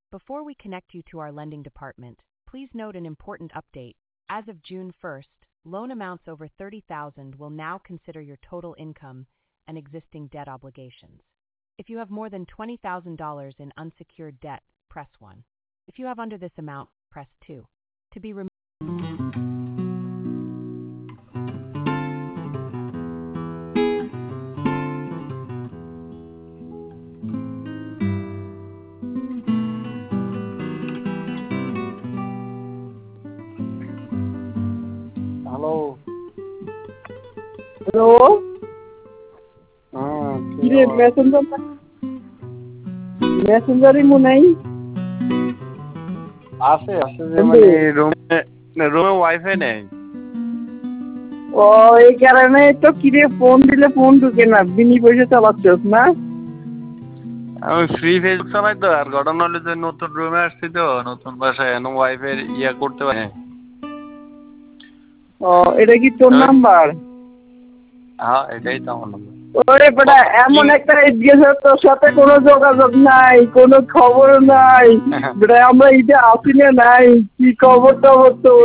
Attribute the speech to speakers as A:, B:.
A: Before we connect you to our lending department, please note an important update. As of June 1st, loan amounts over $30,000 will now consider your total income and existing debt obligations. If you have more than $20,000 in unsecured debt, press 1. If you have under this amount, press 2. To be removed.
B: Hello.
C: Hello,
B: কি
C: কিরে
B: খবর?
C: মেসেঞ্জারই মনে নাই।
B: আছে যে মানে রুমে wifi নেই।
C: ও এই কারণে তো কিরে ফোন দিলে ফোন ঢুকে না, বিনি পয়সা চালাচ্ছস না?
B: আমি ফ্রি ফেসবুক চালাই তো, আর ঘটনা হলো যে নতুন রুমে আসছি তো, নতুন বাসায় ওয়াইফাই ইয়া করতে পারি।
C: ও এটা কি তোর নাম্বার?
B: হ্যাঁ এটাই তো আমার নাম্বার।
C: ওরে বেটা, এমন একটা গেছে তোর সাথে কোনো যোগাযোগ নাই, কোনো খবর নাই বেটা, আমরা ঈদে আসি না নাই, কি খবর টবর তোর?